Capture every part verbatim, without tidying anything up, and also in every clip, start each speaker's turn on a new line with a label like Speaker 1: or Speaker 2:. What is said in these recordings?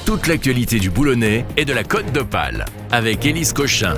Speaker 1: Toute l'actualité du Boulonnais et de la Côte d'Opale avec Élise Cochin.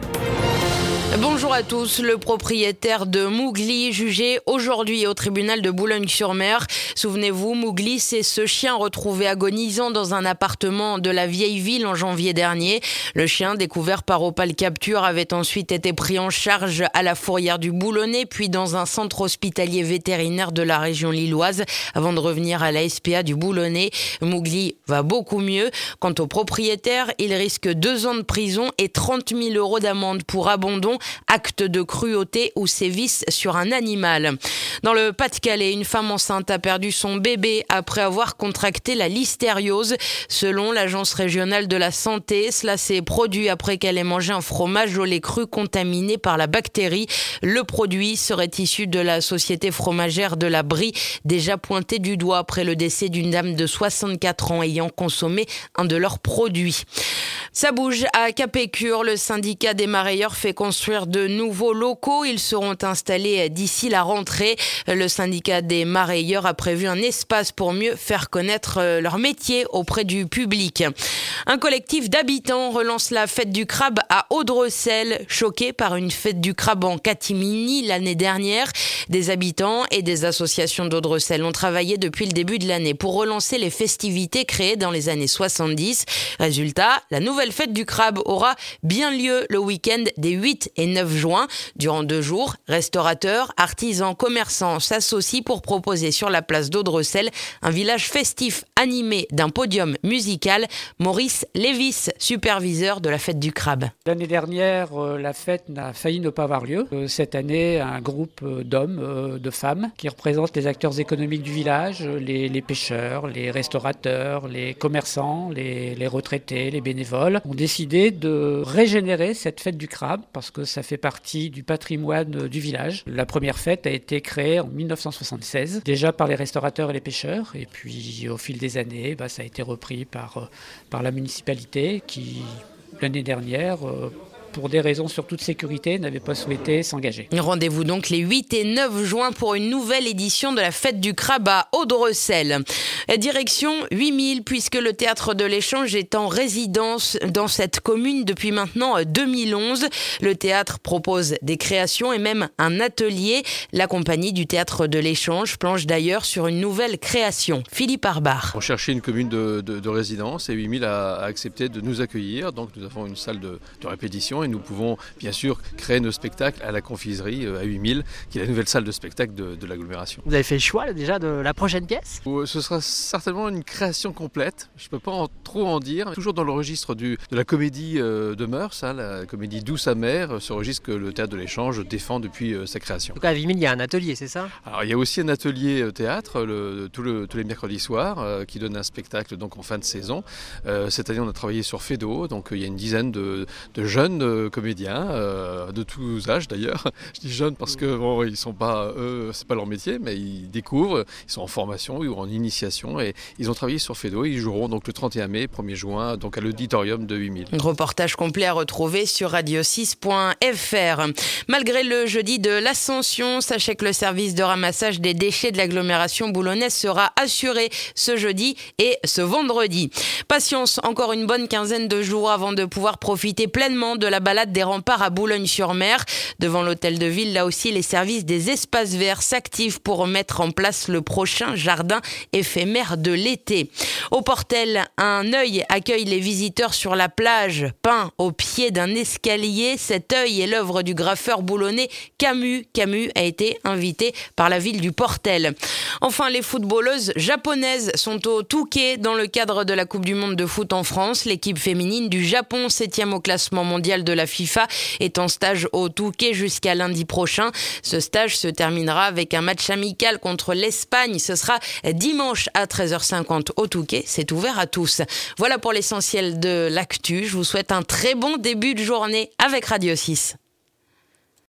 Speaker 2: Bonjour à tous. Le propriétaire de Mowgli jugé aujourd'hui au tribunal de Boulogne-sur-Mer. Souvenez-vous, Mowgli, c'est ce chien retrouvé agonisant dans un appartement de la vieille ville en janvier dernier. Le chien, découvert par Opale Capture, avait ensuite été pris en charge à la fourrière du Boulonnais, puis dans un centre hospitalier vétérinaire de la région lilloise, avant de revenir à la S P A du Boulonnais. Mowgli va beaucoup mieux. Quant au propriétaire, il risque deux ans de prison et trente mille euros d'amende pour abandon, acte de cruauté ou sévices sur un animal. Dans le Pas-de-Calais, une femme enceinte a perdu son bébé après avoir contracté la listériose. Selon l'Agence régionale de la santé, cela s'est produit après qu'elle ait mangé un fromage au lait cru contaminé par la bactérie. Le produit serait issu de la société fromagère de la Brie, déjà pointée du doigt après le décès d'une dame de soixante-quatre ans ayant consommé un de leurs produits. Ça bouge à Capécure. Le syndicat des marailleurs fait construire de nouveaux locaux. Ils seront installés d'ici la rentrée. Le syndicat des marailleurs a prévu un espace pour mieux faire connaître leur métier auprès du public. Un collectif d'habitants relance la fête du crabe à Audrecel, choqué par une fête du crabe en catimini l'année dernière. Des habitants et des associations d'Audrecel ont travaillé depuis le début de l'année pour relancer les festivités créées dans les années soixante-dix. Résultat, la nouvelle fête du crabe aura bien lieu le week-end des huit et neuf juin. Durant deux jours, restaurateurs, artisans, commerçants s'associent pour proposer sur la place d'Audrecel un village festif animé d'un podium musical. Maurice Lévis, superviseur de la fête du crabe.
Speaker 3: L'année dernière, la fête n'a failli ne pas avoir lieu. Cette année, un groupe d'hommes, de femmes, qui représentent les acteurs économiques du village, les, les pêcheurs, les restaurateurs, les commerçants, les, les retraités, les bénévoles, ont décidé de régénérer cette fête du crabe parce que ça fait partie du patrimoine du village. La première fête a été créée en mille neuf cent soixante-seize, déjà par les restaurateurs et les pêcheurs, et puis au fil des années, bah, ça a été repris par, par la municipalité qui, l'année dernière, pour des raisons surtout de sécurité, n'avait pas souhaité s'engager.
Speaker 2: Rendez-vous donc les huit et neuf juin pour une nouvelle édition de la fête du crabe à Audrecel. Direction huit mille, puisque le théâtre de l'Échange est en résidence dans cette commune depuis maintenant deux mille onze. Le théâtre propose des créations et même un atelier. La compagnie du théâtre de l'Échange planche d'ailleurs sur une nouvelle création. Philippe Arbar.
Speaker 4: On cherchait une commune de, de, de résidence et huit mille a, a accepté de nous accueillir. Donc nous avons une salle de, de répétition et nous pouvons bien sûr créer nos spectacles à la confiserie à huit mille, qui est la nouvelle salle de spectacle de, de l'agglomération.
Speaker 5: Vous avez fait le choix déjà de la prochaine pièce ?
Speaker 4: Ce sera certainement une création complète, je ne peux pas en, trop en dire. Toujours dans le registre du, de la comédie euh, de mœurs, hein, la comédie douce amère, ce registre que le théâtre de l'Échange défend depuis euh, sa création.
Speaker 5: Donc à huit mille, il y a un atelier, c'est ça ?
Speaker 4: Alors il y a aussi un atelier euh, théâtre le, tout le, tous les mercredis soirs euh, qui donne un spectacle donc en fin de saison. Euh, cette année on a travaillé sur Fédo, donc euh, il y a une dizaine de, de jeunes euh, comédiens, euh, de tous âges d'ailleurs. Je dis jeunes parce que bon, ils sont pas, eux, c'est pas leur métier, mais ils découvrent, ils sont en formation ou en initiation et ils ont travaillé sur Fédo. Ils joueront donc le trente et un mai, premier juin, donc à l'auditorium de huit mille.
Speaker 2: Reportage complet à retrouver sur radio six point f r. Malgré le jeudi de l'Ascension, sachez que le service de ramassage des déchets de l'agglomération boulonnaise sera assuré ce jeudi et ce vendredi. Patience, encore une bonne quinzaine de jours avant de pouvoir profiter pleinement de la balade des remparts à Boulogne-sur-Mer. Devant l'hôtel de ville, là aussi, les services des espaces verts s'activent pour mettre en place le prochain jardin éphémère de l'été. Au Portel, un œil accueille les visiteurs sur la plage, peint au pied d'un escalier. Cet œil est l'œuvre du graffeur boulonnais Camus. Camus a été invité par la ville du Portel. Enfin, les footballeuses japonaises sont au Touquet dans le cadre de la Coupe du Monde de foot en France. L'équipe féminine du Japon, septième au classement mondial de la FIFA, est en stage au Touquet jusqu'à lundi prochain. Ce stage se terminera avec un match amical contre l'Espagne. Ce sera dimanche à treize heures cinquante au Touquet. C'est ouvert à tous. Voilà pour l'essentiel de l'actu. Je vous souhaite un très bon début de journée avec Radio six.